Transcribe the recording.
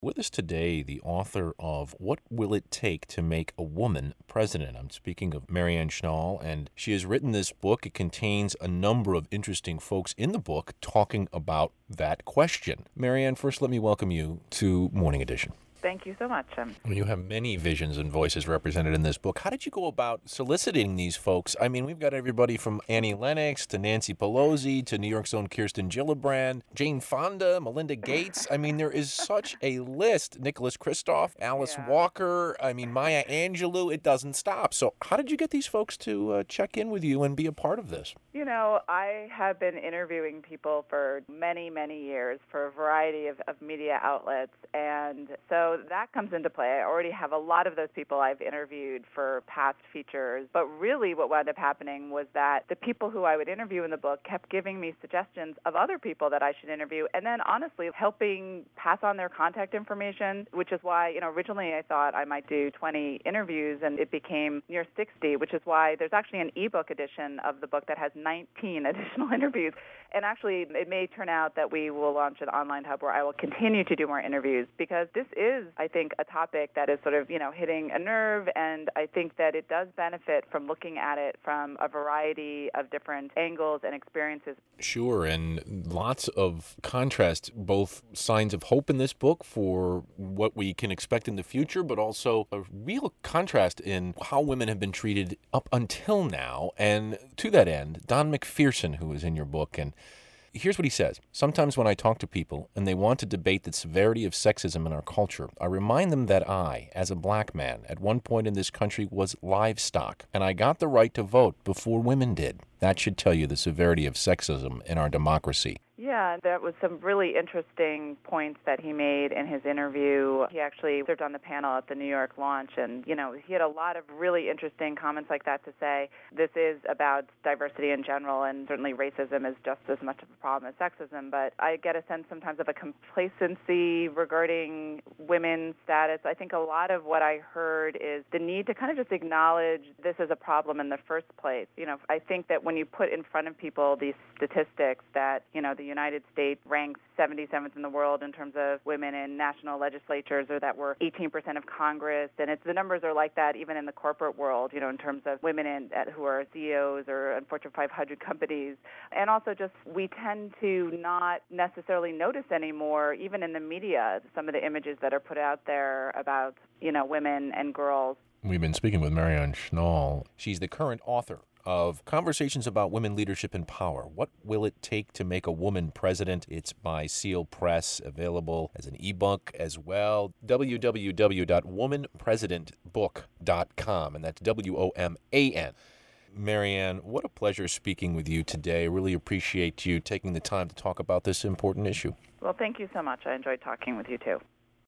With us today, the author of What Will It Take to Make a Woman President? I'm speaking of Marianne Schnall, and she has written this book. It contains a number of interesting folks in the book talking about that question. Marianne, first let me welcome you to Morning Edition. Thank you so much. You have many visions and voices represented in this book. How did you go about soliciting these folks? I mean, we've got everybody from Annie Lennox to Nancy Pelosi to New York's own Kirsten Gillibrand, Jane Fonda, Melinda Gates. I mean, there is such a list. Nicholas Kristof, Alice Walker, Maya Angelou. It doesn't stop. So how did you get these folks to check in with you and be a part of this? You know, I have been interviewing people for many, many years for a variety of media outlets, and so that comes into play. I already have a lot of those people I've interviewed for past features, but really what wound up happening was that the people who I would interview in the book kept giving me suggestions of other people that I should interview, and then honestly helping pass on their contact information, which is why, originally I thought I might do 20 interviews, and it became near 60, which is why there's actually an ebook edition of the book that has 19 additional interviews. And actually, it may turn out that we will launch an online hub where I will continue to do more interviews, because this is, I think, a topic that is sort of, hitting a nerve, and I think that it does benefit from looking at it from a variety of different angles and experiences. Sure, and lots of contrast, both signs of hope in this book for what we can expect in the future, but also a real contrast in how women have been treated up until now. And to that end, Don McPherson, who is in your book, and here's what he says. Sometimes when I talk to people and they want to debate the severity of sexism in our culture, I remind them that I, as a black man, at one point in this country was livestock, and I got the right to vote before women did. That should tell you the severity of sexism in our democracy. Yeah, that was some really interesting points that he made in his interview. He actually served on the panel at the New York launch, and, he had a lot of really interesting comments like that to say. This is about diversity in general, and certainly racism is just as much of a problem as sexism, but I get a sense sometimes of a complacency regarding women's status. I think a lot of what I heard is the need to kind of just acknowledge this as a problem in the first place. I think that when you put in front of people these statistics that, the United States ranks 77th in the world in terms of women in national legislatures, or that we're 18% of Congress, and the numbers are like that even in the corporate world, in terms of women who are CEOs or in Fortune 500 companies. And also just we tend to not necessarily notice anymore, even in the media, some of the images that are put out there about, women and girls. We've been speaking with Marianne Schnall. She's the current author of Conversations About Women Leadership and Power. What Will It Take to Make a Woman President? It's by Seal Press, available as an ebook as well. www.womanpresidentbook.com, and that's WOMAN. Marianne, what a pleasure speaking with you today. I really appreciate you taking the time to talk about this important issue. Well, thank you so much. I enjoyed talking with you too.